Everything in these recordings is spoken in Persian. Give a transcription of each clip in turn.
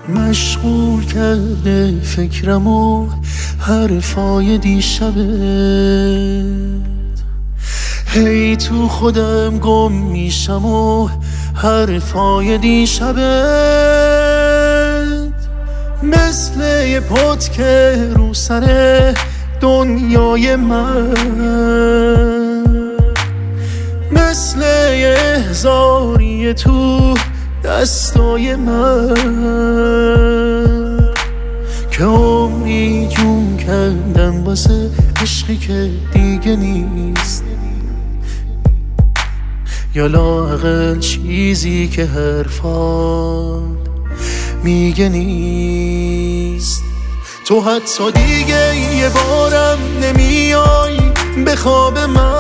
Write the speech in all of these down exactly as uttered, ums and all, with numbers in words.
مشغول کرده فکرم و حرفای دیشبت، هی تو خودم گم میشم و حرفای دیشبت، مثل یه پت که رو سر دنیای من، مثل یه احزاری تو دستای من، که عمری جون کردم واسه عشقی که دیگه نیست، یا لااقل چیزی که حرفات میگه نیست. تو حتی دیگه یه بارم نمیای به خواب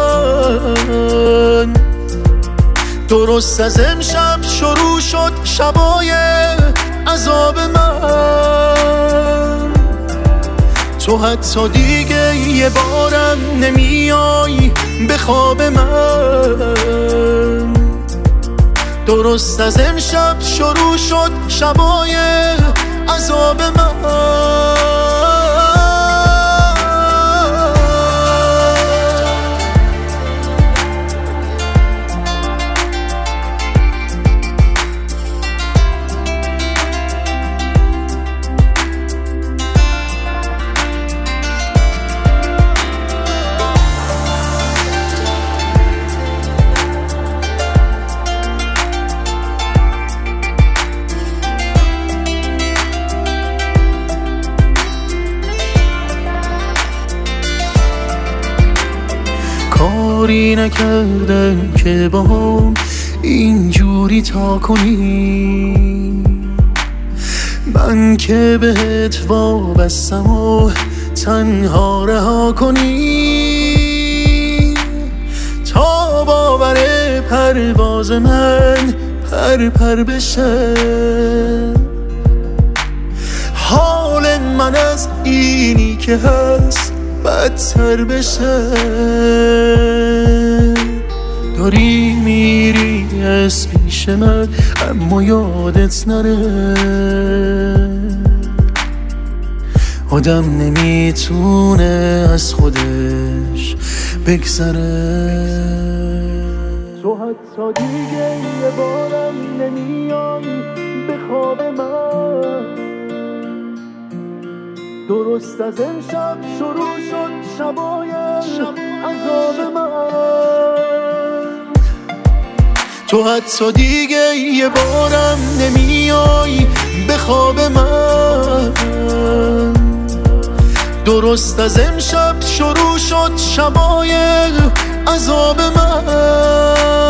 من، درست از امشب شروع شد شبای عذاب من. تو حتی دیگه یه بارم نمیای به خواب من، درست از امشب شروع شد شبای عذاب من. کاری نکردم که با هم اینجوری تا کنی، من که بهت وابستم و تنها رها کنی، تا باور پرواز من پر پر بشه، حال من از اینی که هست بدتر بشه. داری میری از پیش من اما یادت نره، آدم نمیتونه از خودش بگذره. تو حتی دیگه یه بارم نمیای به خواب من، درست از امشب شروع شد شبای عذاب من. تو حتی دیگه یه بارم نمیای به خواب من، درست از امشب شروع شد شبای عذاب من.